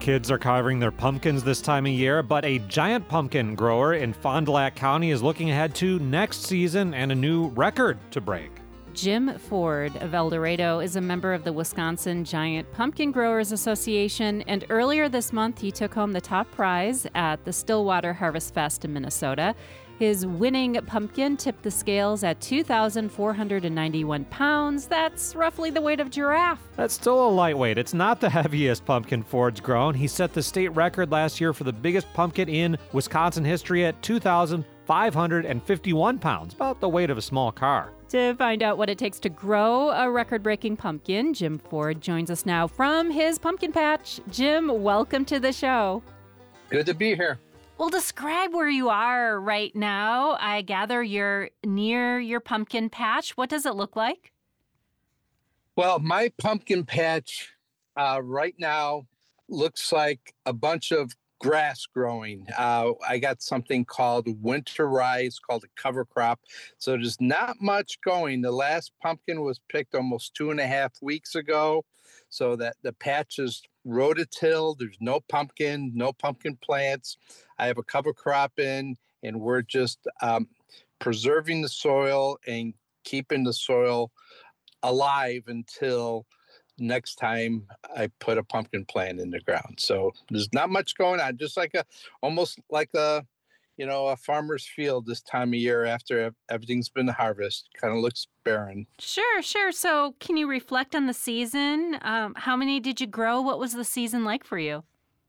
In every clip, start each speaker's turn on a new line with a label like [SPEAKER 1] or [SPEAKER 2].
[SPEAKER 1] Kids are carving their pumpkins this time of year, but a giant pumpkin grower in Fond du Lac County is looking ahead to next season and a new record to break.
[SPEAKER 2] Jim Ford of El Dorado is a member of the Wisconsin Giant Pumpkin Growers Association, and earlier this month he took home the top prize at the Stillwater Harvest Fest in Minnesota. His winning pumpkin tipped the scales at 2,491 pounds. That's roughly the weight of a giraffe.
[SPEAKER 1] That's still a lightweight. It's not the heaviest pumpkin Ford's grown. He set the state record last year for the biggest pumpkin in Wisconsin history at 2,551 pounds, about the weight of a small car.
[SPEAKER 2] To find out what it takes to grow a record-breaking pumpkin, Jim Ford joins us now from his pumpkin patch. Jim, welcome to the show.
[SPEAKER 3] Good to be here.
[SPEAKER 2] Well, describe where you are right now. I gather you're near your pumpkin patch. What does it look like?
[SPEAKER 3] Well, my pumpkin patch right now looks like a bunch of grass growing. I got something called winter rise, called a cover crop. So there's not much going. The last pumpkin was picked almost 2.5 weeks ago. So that the patch is rototilled. There's no pumpkin plants. I have a cover crop in, and we're just preserving the soil and keeping the soil alive until next time I put a pumpkin plant in the ground. So there's not much going on, just like almost like a farmer's field this time of year after everything's been harvested. Kind of looks barren.
[SPEAKER 2] Sure. So can you reflect on the season? How many did you grow? What was the season like for you?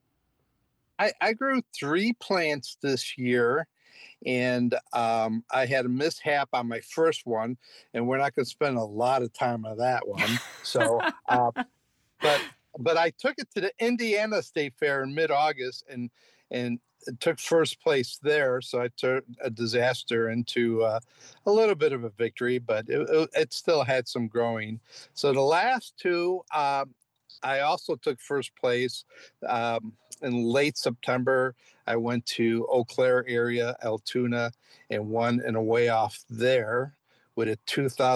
[SPEAKER 3] I grew 3 plants this year, and I had a mishap on my first one, and we're not going to spend a lot of time on that one. So, but I took it to the Indiana State Fair in mid-August, and it took first place there. So I turned a disaster into a little bit of a victory, but it still had some growing. So the last 2, I also took first place. In late September, I went to Eau Claire area, Altoona, and won in a way off there with a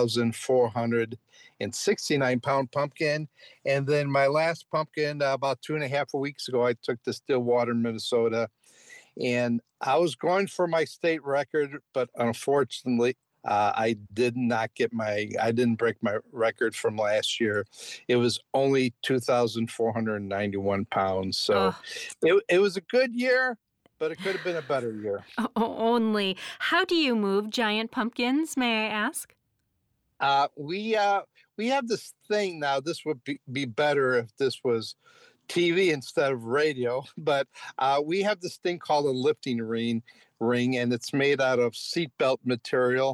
[SPEAKER 3] 2,469 pound pumpkin. And then my last pumpkin, about 2.5 weeks ago, I took to Stillwater, Minnesota, and I was going for my state record, but unfortunately, I didn't break my record from last year. It was only 2,491 pounds. So it was a good year, but it could have been a better year.
[SPEAKER 2] Only. How do you move giant pumpkins, may I ask?
[SPEAKER 3] We have this thing now. This would be better if this was TV instead of radio, but we have this thing called a lifting ring, and it's made out of seatbelt material,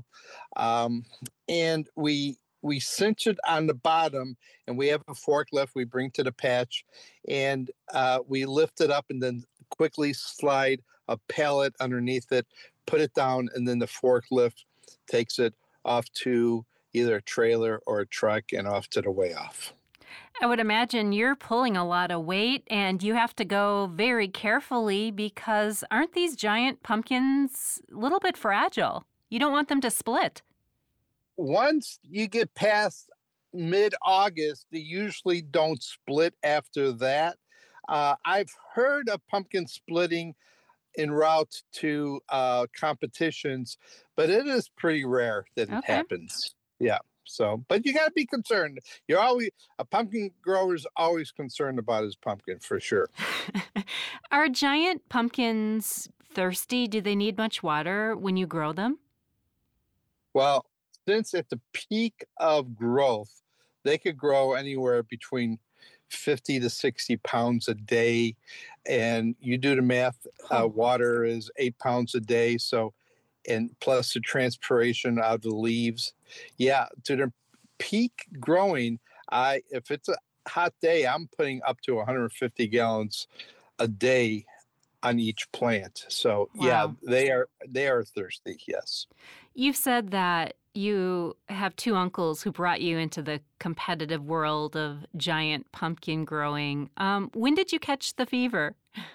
[SPEAKER 3] and we cinch it on the bottom, and we have a forklift we bring to the patch, and we lift it up and then quickly slide a pallet underneath it, put it down, and then the forklift takes it off to either a trailer or a truck and off to the way off.
[SPEAKER 2] I would imagine you're pulling a lot of weight, and you have to go very carefully because aren't these giant pumpkins a little bit fragile? You don't want them to split.
[SPEAKER 3] Once you get past mid-August, they usually don't split after that. I've heard of pumpkin splitting en route to competitions, but it is pretty rare that it happens. Yeah. So, but you got to be concerned. A pumpkin grower is always concerned about his pumpkin for sure.
[SPEAKER 2] Are giant pumpkins thirsty? Do they need much water when you grow them?
[SPEAKER 3] Well, since at the peak of growth, they could grow anywhere between 50 to 60 pounds a day. And you do the math, water is 8 pounds a day. So, and plus the transpiration out of the leaves. Yeah, to the peak growing, if it's a hot day, I'm putting up to 150 gallons a day on each plant. So yeah, they are thirsty, yes.
[SPEAKER 2] You've said that you have 2 uncles who brought you into the competitive world of giant pumpkin growing. When did you catch the fever?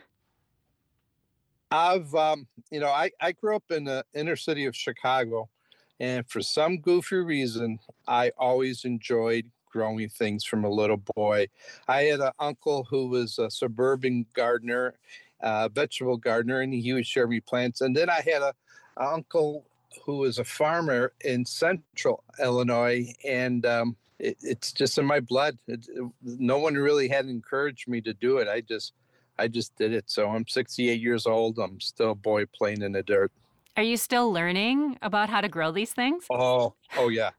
[SPEAKER 3] I grew up in the inner city of Chicago, and for some goofy reason, I always enjoyed growing things from a little boy. I had an uncle who was a suburban gardener, vegetable gardener, and he would share me plants. And then I had an uncle who was a farmer in central Illinois, and it's just in my blood. No one really had encouraged me to do it. I just did it. So I'm 68 years old. I'm still a boy playing in the dirt.
[SPEAKER 2] Are you still learning about how to grow these things?
[SPEAKER 3] Oh yeah.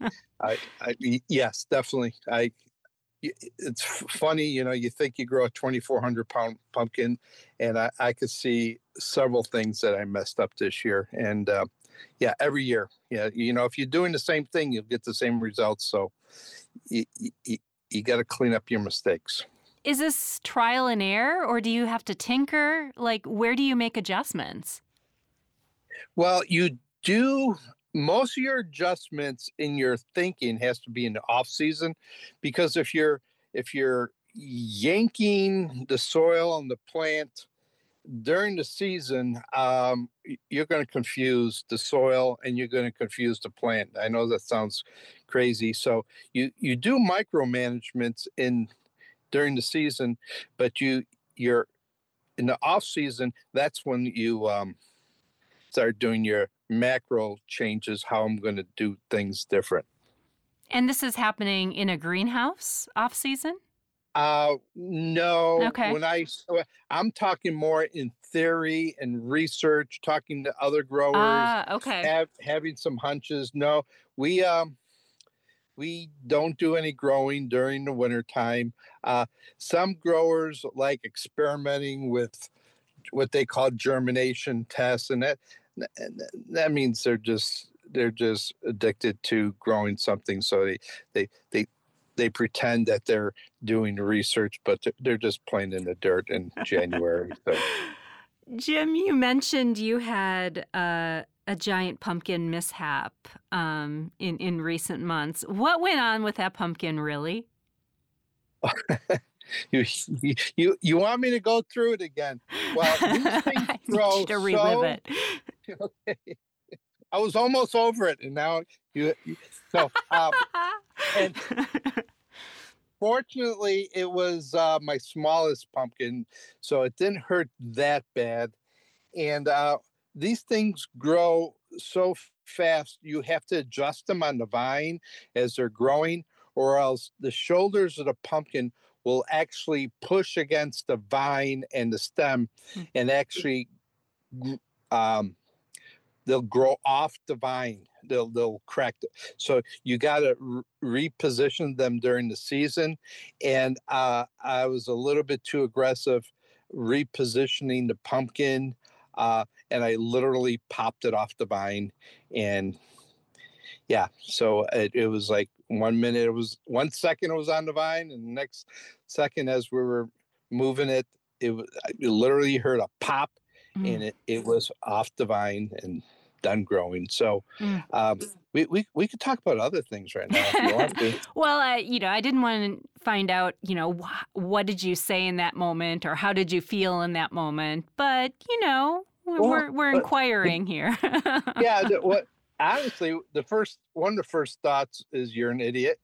[SPEAKER 3] Yes, definitely. It's funny, you think you grow a 2,400-pound pumpkin, and I could see several things that I messed up this year. And every year, if you're doing the same thing, you'll get the same results. So you got to clean up your mistakes.
[SPEAKER 2] Is this trial and error, or do you have to tinker? Like, where do you make adjustments?
[SPEAKER 3] Well, you do. Most of your adjustments in your thinking has to be in the off season, because if you're yanking the soil on the plant during the season, you're going to confuse the soil and you're going to confuse the plant. I know that sounds crazy. So you do micromanagements during the season, but you're in the off season. That's when you start doing your macro changes, how I'm going to do things different.
[SPEAKER 2] And this is happening in a greenhouse off season?
[SPEAKER 3] No.
[SPEAKER 2] Okay.
[SPEAKER 3] I'm talking more in theory and research, talking to other growers.
[SPEAKER 2] Okay.
[SPEAKER 3] Having some hunches. No, we don't do any growing during the wintertime. Some growers like experimenting with what they call germination tests, and that means they're just addicted to growing something. So they pretend that they're doing research, but they're just playing in the dirt in January. So.
[SPEAKER 2] Jim, you mentioned you had a giant pumpkin mishap in recent months. What went on with that pumpkin, really?
[SPEAKER 3] You want me to go through it again? Well, these things grow
[SPEAKER 2] to relive it.
[SPEAKER 3] Okay. I was almost over it, and now and fortunately, it was my smallest pumpkin, so it didn't hurt that bad. And these things grow so fast, you have to adjust them on the vine as they're growing, or else the shoulders of the pumpkin will actually push against the vine and the stem, and actually they'll grow off the vine. They'll crack. So you got to reposition them during the season. And I was a little bit too aggressive repositioning the pumpkin, and I literally popped it off the vine. And so it was like 1 minute, 1 second it was on the vine, and the next second as we were moving it, you literally heard a pop, and it was off the vine and done growing. So we could talk about other things right now if you want to.
[SPEAKER 2] Well, I didn't want to find out, what did you say in that moment, or how did you feel in that moment? But we're inquiring here.
[SPEAKER 3] Honestly, one of the first thoughts is you're an idiot,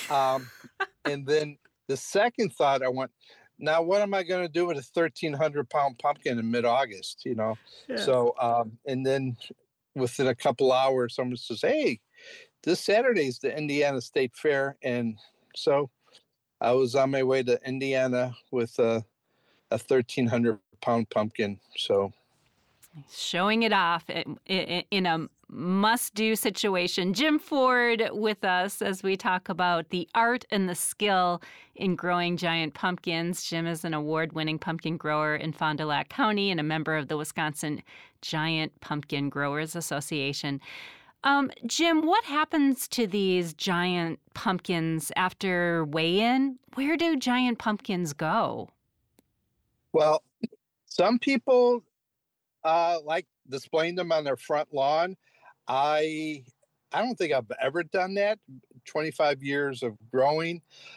[SPEAKER 3] and then the second thought I went, now what am I going to do with a 1,300-pound pumpkin in mid-August? Yeah. So and then within a couple hours, someone says, "Hey, this Saturday is the Indiana State Fair," and so I was on my way to Indiana with a 1,300-pound pumpkin. So
[SPEAKER 2] showing it off in a must-do situation. Jim Ford with us as we talk about the art and the skill in growing giant pumpkins. Jim is an award-winning pumpkin grower in Fond du Lac County and a member of the Wisconsin Giant Pumpkin Growers Association. Jim, what happens to these giant pumpkins after weigh-in? Where do giant pumpkins go?
[SPEAKER 3] Well, some people like displaying them on their front lawn. I don't think I've ever done that. 25 years of growing.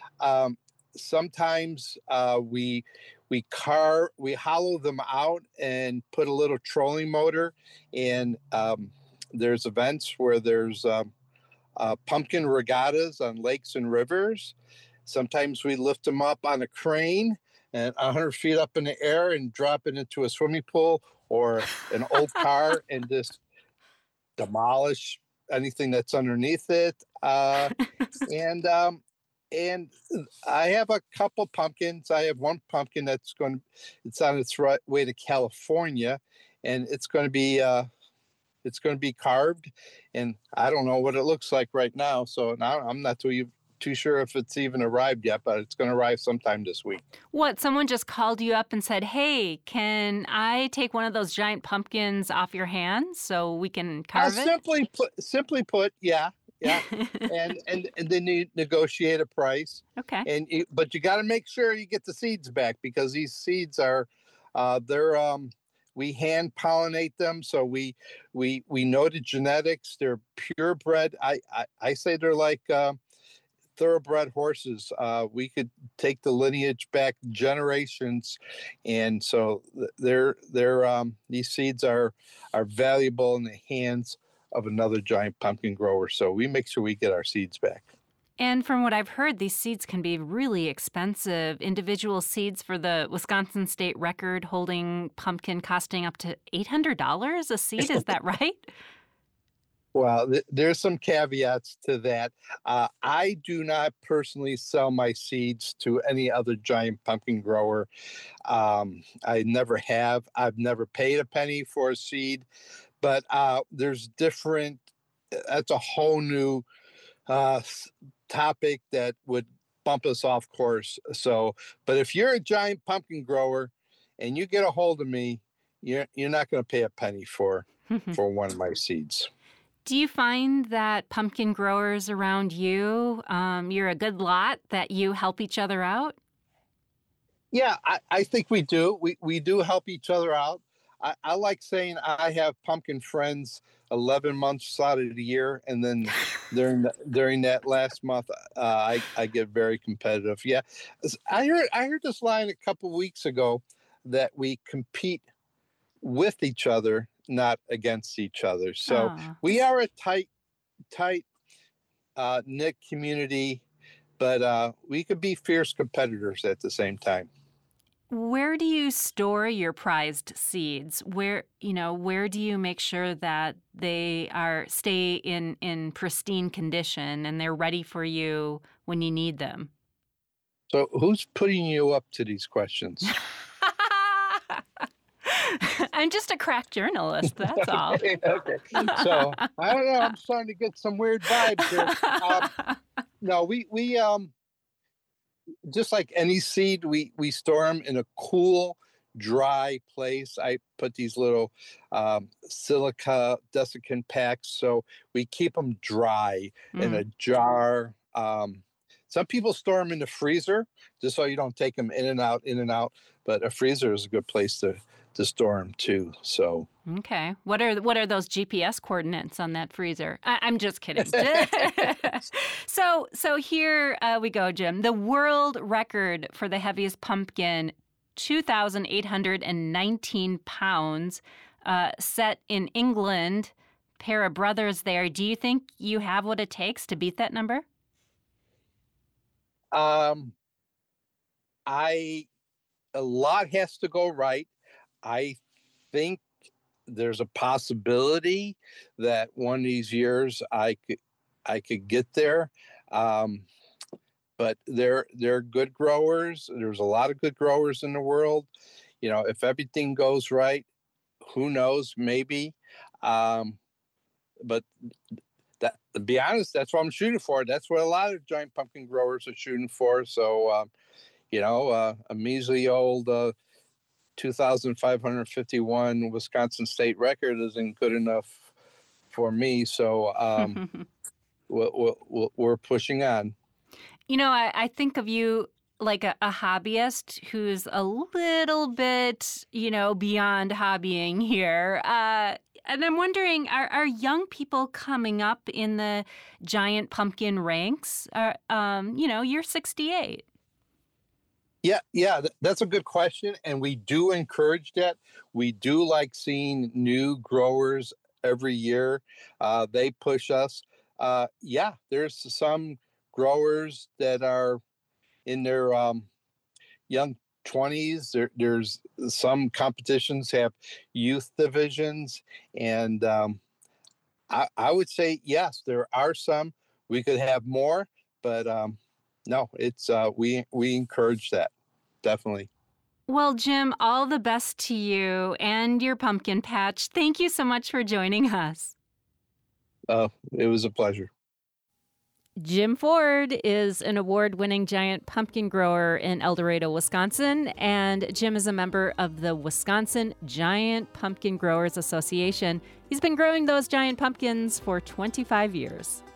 [SPEAKER 3] Sometimes we hollow them out and put a little trolling motor, and there's events where there's pumpkin regattas on lakes and rivers. Sometimes we lift them up on a crane and 100 feet up in the air and drop it into a swimming pool or an old car and just demolish anything that's underneath it. And I have a couple pumpkins. I have one pumpkin it's on its way to California, and it's going to be carved, and I don't know what it looks like right now. So now I'm not too sure if it's even arrived yet, but it's going to arrive sometime this week.
[SPEAKER 2] What, someone just called you up and said, hey, can I take one of those giant pumpkins off your hands so we can carve it?
[SPEAKER 3] Simply put, yeah. and then you negotiate a price.
[SPEAKER 2] Okay.
[SPEAKER 3] But you got to make sure you get the seeds back, because these seeds are, we hand pollinate them. So we know the genetics. They're purebred. I say they're like, thoroughbred horses. We could take the lineage back generations, and so these seeds are valuable in the hands of another giant pumpkin grower. So we make sure we get our seeds back.
[SPEAKER 2] And from what I've heard, these seeds can be really expensive. Individual seeds for the Wisconsin state record holding pumpkin costing up to $800 a seed. Is that right?
[SPEAKER 3] Well, there's some caveats to that. I do not personally sell my seeds to any other giant pumpkin grower. I never have. I've never paid a penny for a seed, but there's different. That's a whole new topic that would bump us off course. So, but if you're a giant pumpkin grower and you get a hold of me, you're not going to pay a penny for one of my seeds.
[SPEAKER 2] Do you find that pumpkin growers around you, you're a good lot, that you help each other out?
[SPEAKER 3] Yeah, I think we do. We do help each other out. I like saying I have pumpkin friends 11 months out of the year, and then during that last month, I get very competitive. Yeah, I heard this line a couple weeks ago that we compete with each other, not against each other. So we are a tight knit community, but we could be fierce competitors at the same time.
[SPEAKER 2] Where do you store your prized seeds? Where do you make sure that they stay in pristine condition and they're ready for you when you need them?
[SPEAKER 3] So who's putting you up to these questions?
[SPEAKER 2] I'm just a crack journalist, that's all.
[SPEAKER 3] Okay. So I don't know. I'm starting to get some weird vibes here. No, we just like any seed, we store them in a cool, dry place. I put these little silica desiccant packs, so we keep them dry in a jar. Some people store them in the freezer just so you don't take them in and out. But a freezer is a good place to store them too. So
[SPEAKER 2] okay, what are those GPS coordinates on that freezer? I'm just kidding. So here we go, Jim. The world record for the heaviest pumpkin, 2,819 pounds, set in England. Pair of brothers there. Do you think you have what it takes to beat that number?
[SPEAKER 3] A lot has to go right. I think there's a possibility that one of these years I could get there. But they're good growers. There's a lot of good growers in the world. If everything goes right, who knows, maybe. But to be honest, that's what I'm shooting for. That's what a lot of giant pumpkin growers are shooting for. So, a measly old 2,551 Wisconsin state record isn't good enough for me. So we're pushing on.
[SPEAKER 2] I think of you like a hobbyist who's a little bit, beyond hobbying here. And I'm wondering, are young people coming up in the giant pumpkin ranks? You're 68.
[SPEAKER 3] Yeah, that's a good question. And we do encourage that. We do like seeing new growers every year. They push us. Yeah, there's some growers that are in their young 20s. There's some competitions have youth divisions, and I would say yes, there are some. We could have more, but no, it's we encourage that, definitely.
[SPEAKER 2] Well, Jim, all the best to you and your pumpkin patch. Thank you so much for joining us.
[SPEAKER 3] It was a pleasure.
[SPEAKER 2] Jim Ford is an award-winning giant pumpkin grower in El Dorado, Wisconsin, and Jim is a member of the Wisconsin Giant Pumpkin Growers Association. He's been growing those giant pumpkins for 25 years.